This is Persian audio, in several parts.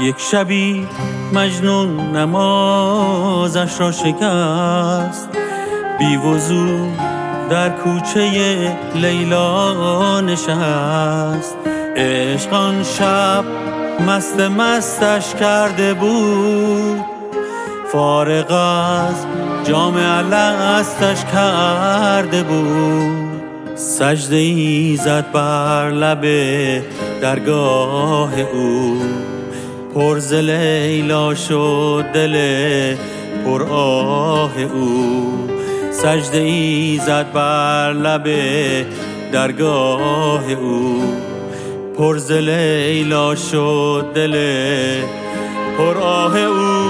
یک شبی مجنون نمازش را شکست، بی وضو در کوچه لیلا نشست. عشق آن شب مستش کرده بود، فارغ از جام الستش کرده بود. سجده ای زد بر لب درگاه او، پر ز لیلا شد دل پر آه او. سجده ای زد بر لب درگاه او، پر ز لیلا شد دل پر آه او.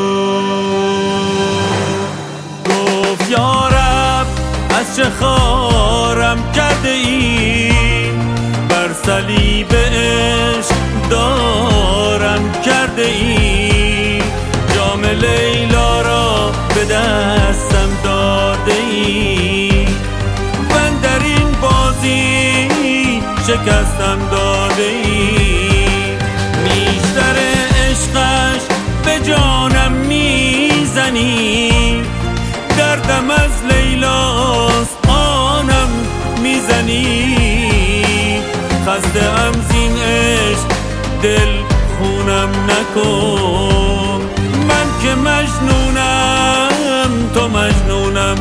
گفت یا رب از چه خارم کرده ای، بر صلیب عشق دارم کرده ای. جام لیلا را به دستم داده ای، من در این بازی شکستم داده ای. نیشتر عشقش به جانم میزنی، دردم از لیلاست آنم میزنی. خسته ام زین عشق دل خونم نکن، من که مجنونم تو مجنونم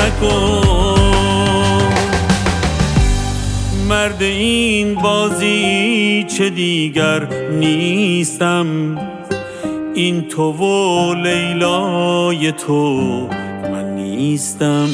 نکن. مرد این بازی چه دیگر نیستم، این تو و لیلای تو من نیستم.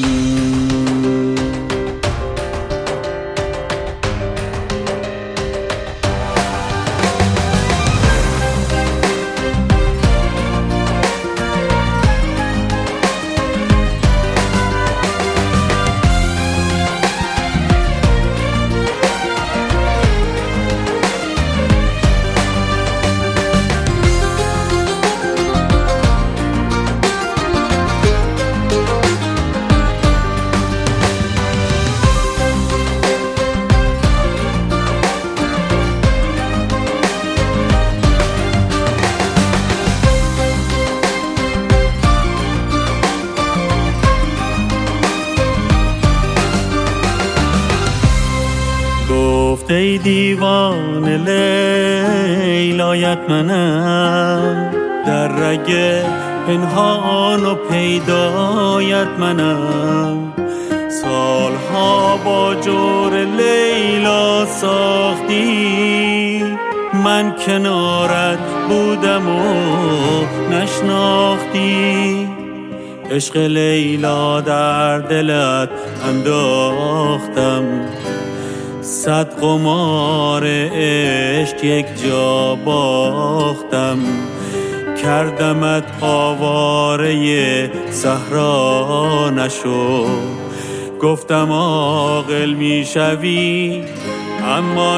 گفت ای دیوان لیلایت منم، در رگ پنهان و پیدایت منم. سالها با جور لیلا ساختی، من کنارت بودم و نشناختی. عشق لیلا در دلت انداختم، صد قمار عشق یک جا باختم. کردمت آواره صحرا نشو، گفتم عاقل میشوی اما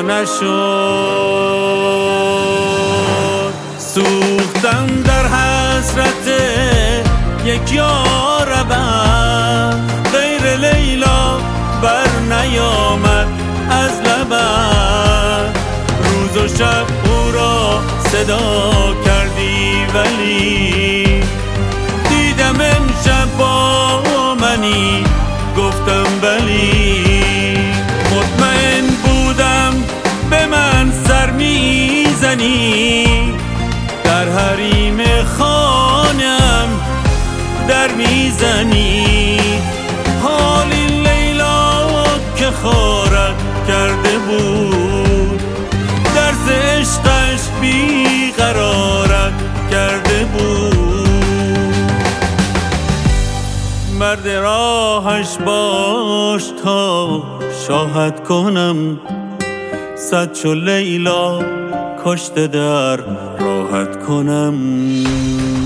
نشد. سوختم در حسرت یک یاربم، غیر لیلا بر نیامد از لبم. روز و شب او را صدا کردی ولی دیدم امشب با منی، گفتم بلی. مطمئن بودم به من سر میزنی، در حریم خانم در میزنی. حال این لیلا که خارت کرده بود، درس عشقش بیقرارت کرده بود. مرد راهش باش تا شاهد کنم، صد چو لیلا کشته در راحت کنم.